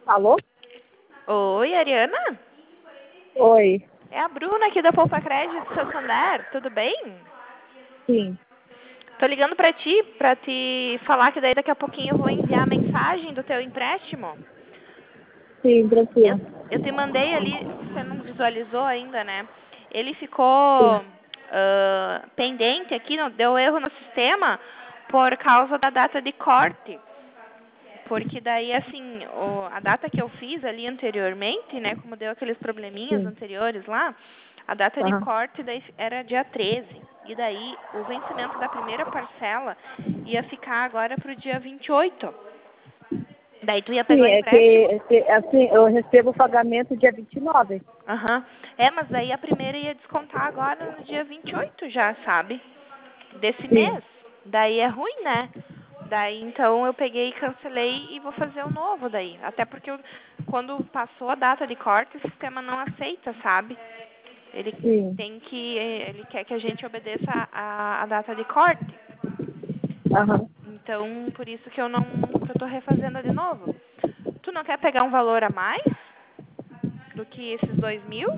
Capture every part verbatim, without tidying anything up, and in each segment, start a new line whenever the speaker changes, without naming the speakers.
Alô?
Oi, Ariana?
Oi.
É a Bruna aqui da Poupa Crédito Santander, tudo bem?
Sim,
Tô ligando pra ti, pra te falar que daí daqui a pouquinho eu vou enviar a mensagem do teu empréstimo.
sim,
Eu,
tranquilo.
eu te mandei ali, você não visualizou ainda, né? Ele ficou
Sim,
ah, pendente aqui, não, deu erro no sistema por causa da data de corte. Porque daí, assim, o, a data que eu fiz ali anteriormente, né, como deu aqueles probleminhas
sim.
anteriores lá, a data de
Aham.
corte daí era dia treze. E daí, o vencimento da primeira parcela ia ficar agora para o dia vinte e oito. Daí tu ia pegar
Sim,
o
é que,
empréstimo.
é que, assim, eu recebo o pagamento dia vinte e nove.
Aham. É, mas daí a primeira ia descontar agora no dia vinte e oito já, sabe? Desse
Sim,
mês. Daí é ruim, né? Daí então eu peguei e cancelei e vou fazer o novo daí. Até porque eu, quando passou a data de corte, o sistema não aceita, sabe? Ele
sim.
tem que. Ele quer que a gente obedeça a, a data de corte.
Aham.
Então, por isso que eu não. Que eu tô refazendo de novo. Tu não quer pegar um valor a mais do que esses dois mil?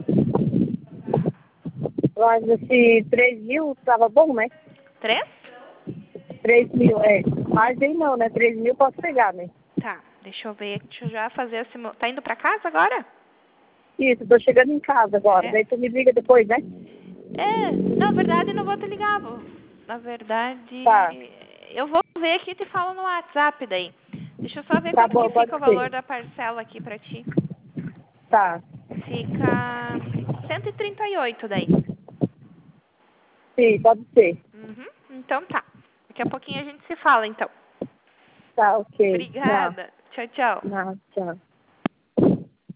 Mas esse três mil tava bom, né?
Três?
Três mil, é. Mais aí não, né? Três mil posso pegar, né?
Tá, deixa eu ver. Deixa eu já fazer esse. mo- Tá indo pra casa agora?
Isso, tô chegando em casa agora.
É.
Daí tu me liga depois, né?
É, na verdade não vou te ligar, vou. Na verdade,
Tá,
eu vou ver aqui e te falo no WhatsApp daí. Deixa eu só ver
tá
quanto que
bom,
fica
pode
o valor
ser.
da parcela aqui pra ti.
Tá.
Fica cento e trinta e oito daí.
Sim, pode ser.
Uhum, então tá. Daqui a pouquinho a gente se fala então.
Tá, ok. Não,
Obrigada. Tchau, tchau.
não, tchau.